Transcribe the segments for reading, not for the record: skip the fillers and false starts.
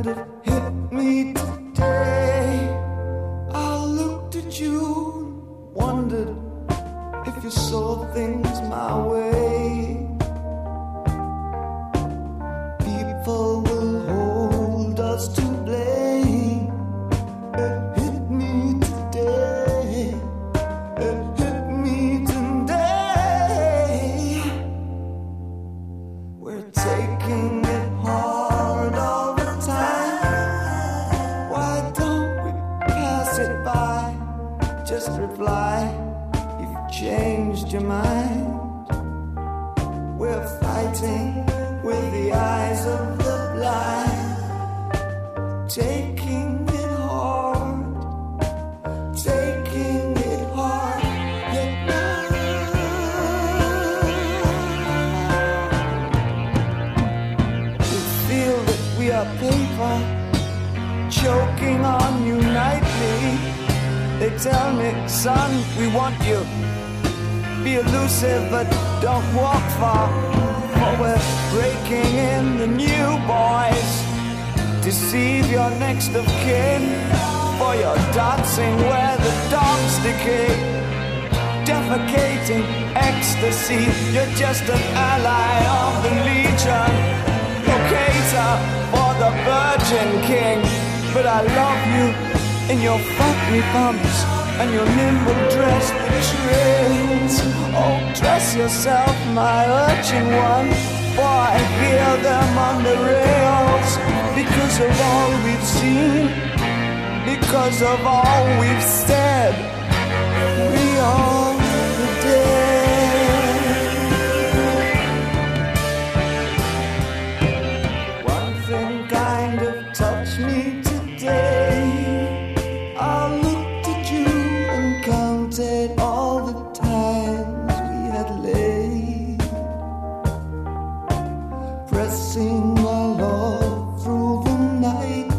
kind of hit me today. I looked at you and wondered if you saw things my way. People will hold us to blame. It hit me today. It hit me today. We're taking it hard all the time. Why don't we pass it by? Just reply, you've changed your mind. We're fighting with the eyes of the blind. Taking it hard. Taking it hard. Yet now we feel that we are paper, choking on you nightly. They tell me, son, we want you. Be elusive, but don't walk far. For we're breaking in the new boys. Deceive your next of kin. For you're dancing where the dogs decay. Defecating ecstasy. You're just an ally of the legion. Locator for the Virgin King. But I love you in your fuck-me pumps and your nimble dress that trails. Oh, dress yourself, my urchin one, for I hear them on the rails. Because of all we've seen, because of all we've said, we are the dead. One thing kind of touched me today. I looked at you and counted all the times we had laid, pressing our love through the night,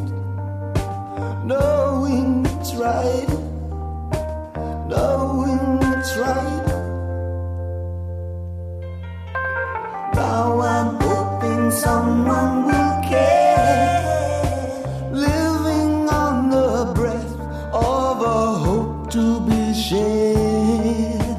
knowing it's right, knowing it's right. Now I'm hoping someone will care, living on the breath of a hope to be shared,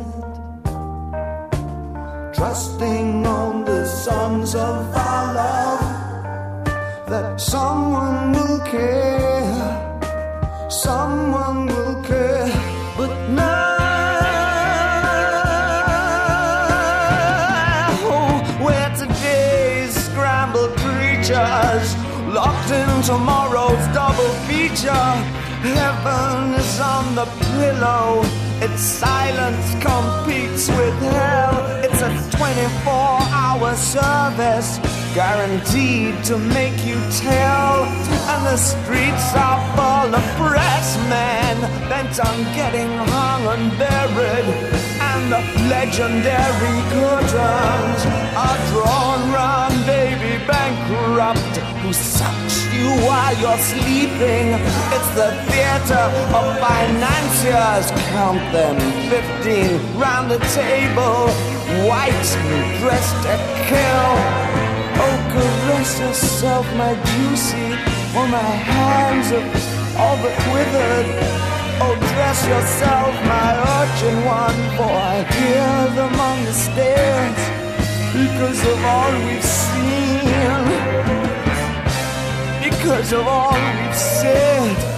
trusting on the songs of our love, that someone will care, someone will care. But now we're today's scrambled creatures, locked in tomorrow's double feature. Heaven is on the pillow. Its silence competes with hell. It's a 24-hour service, guaranteed to make you tell. And the streets are full of press men, bent on getting hung and buried. And the legendary curtains are drawn round baby bankrupt, who sucks you while you're sleeping. It's the theater of financiers. Count them, 15 round the table, white dressed to kill. Oh, caress yourself, my juicy, for my hands are all but withered. Oh, dress yourself, my urchin one, for I hear them on the stairs. Because of all we've seen, because of all we've said.